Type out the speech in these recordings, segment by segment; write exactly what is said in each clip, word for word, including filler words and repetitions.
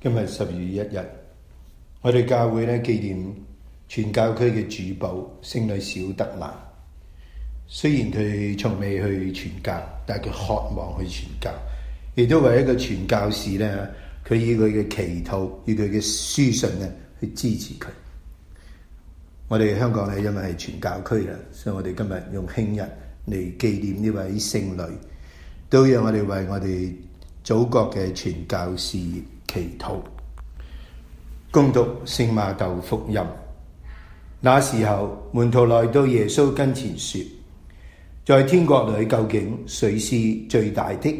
今日十二月一日，我哋教會咧紀念全教區嘅主保聖女小德蘭。雖然佢從未去傳教，但係佢渴望去傳教，亦都為一個傳教士咧，佢以佢嘅祈禱，以佢嘅書信咧去支持佢。我哋香港咧因為係傳教區啦，所以我哋今日用慶日嚟紀念呢位聖女，都讓我哋為我哋祖國嘅傳教士祈禱。恭讀聖馬竇福音。那時候，門徒來到耶穌跟前說：在天國裏究竟誰是最大的？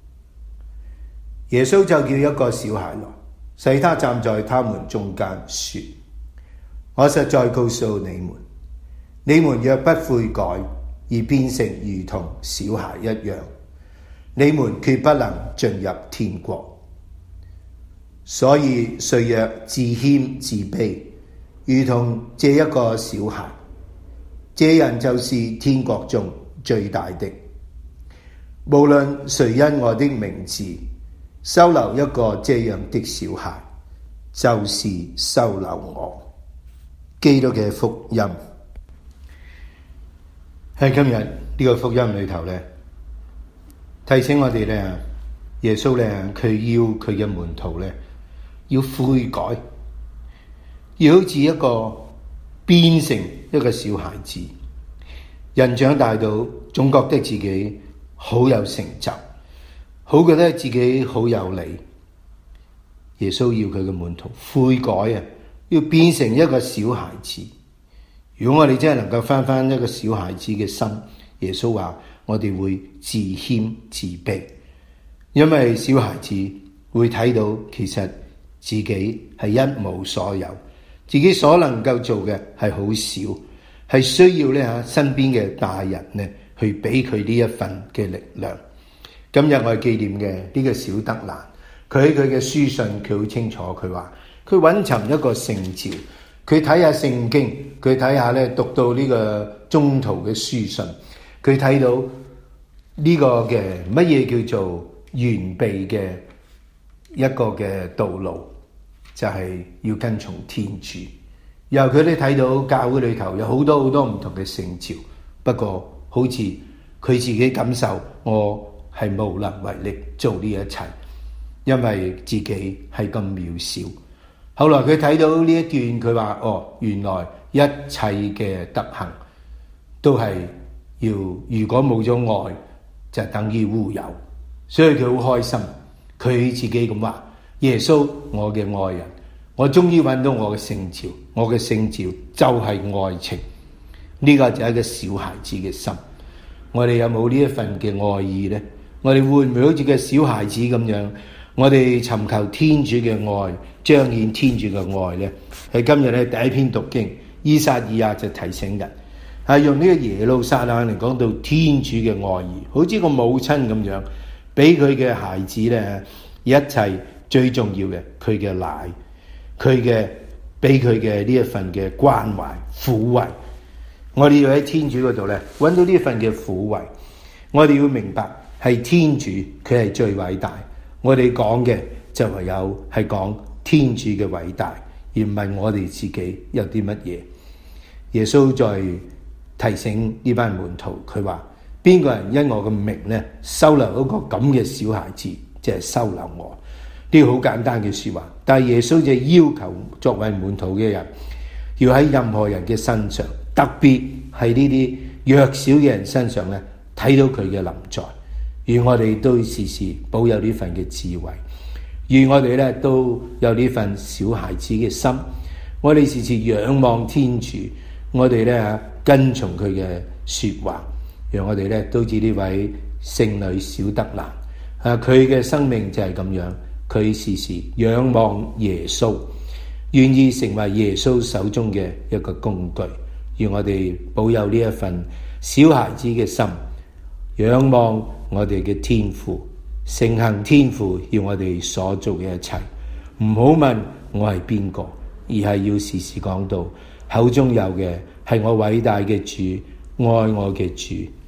耶穌就叫一個小孩來，使他站在他們中間，說：我實在告訴你們，你們若不悔改，而變成如同小孩一樣，你們決不能進入天國。所以誰若自謙自卑，如同這一個小孩，這人就是天國中最大的。無論誰因我的名字收留一個這樣的小孩，就是收留我。基督嘅福音。喺今日呢個福音裏頭咧，提醒我哋咧，耶穌咧佢要佢嘅門徒咧要悔改，要好似一個變成一個小孩子。人長大到總覺得自己好有成就，好覺得自己好有理。耶穌要佢嘅門徒悔改啊，要變成一個小孩子。如果我哋真係能夠翻翻一個小孩子嘅心，耶穌話我哋會自謙自卑，因為小孩子會睇到其實自己係一無所有，自己所能夠做嘅係好少，係需要咧吓身邊嘅大人咧去俾佢呢一份嘅力量。今日我哋紀念嘅呢個小德蘭，佢喺佢嘅書信佢好清楚，佢話佢揾尋一個聖召，佢睇下聖經，佢睇下咧讀到呢個中途嘅書信，佢睇到呢個嘅乜嘢叫做完備嘅一個嘅道路，就係要跟從天主。由佢哋睇到教會裏頭有好多好多唔同嘅聖召，不過好似佢自己感受，我係無能為力做呢一切，因為自己係咁渺小。後來佢睇到呢一段，佢話哦，原來一切嘅德行都係要，如果冇咗愛就等於烏有，所以佢好開心。佢自己咁話：耶穌，我嘅愛人，我終於揾到我嘅聖召，我嘅聖召就係愛情。呢個就係一個小孩子嘅心。我哋有冇呢一份嘅愛意呢？我哋會唔會好似個小孩子咁樣？我哋尋求天主嘅愛，彰顯天主嘅愛呢？喺今日咧第一篇讀經，依撒意亞就提醒人，係用呢個耶路撒冷嚟講到天主嘅愛意，好似個母親咁樣，俾佢嘅孩子咧一切最重要嘅，佢嘅奶，佢嘅俾佢嘅呢一份嘅關懷撫慰。我哋要喺天主嗰度咧揾到呢份嘅撫慰。我哋要明白係天主佢係最偉大。我哋講嘅就唯有係講天主嘅偉大，而唔係我哋自己有啲乜嘢。耶穌在提醒呢班門徒，佢話邊個人因我嘅名咧收留一個咁嘅小孩子，即係收留我。呢個好簡單嘅說話，但係耶穌就要求作為門徒嘅人，要喺任何人嘅身上，特別係呢啲弱小嘅人身上咧，睇到佢嘅臨在。而我哋都時時保有呢份嘅智慧，而我哋咧都有呢份小孩子嘅心，我哋時時仰望天主，我哋咧跟從佢嘅說話，讓我哋咧都似呢位聖女小德蘭啊，佢嘅生命就係咁樣，佢時時仰望耶穌，願意成為耶穌手中嘅一個工具。讓我哋保有呢一份小孩子嘅心，仰望我哋嘅天父，承行天父要我哋所做嘅一切。唔好問我係邊個，而係要時時講到口中有嘅係我偉大嘅主，愛我嘅主。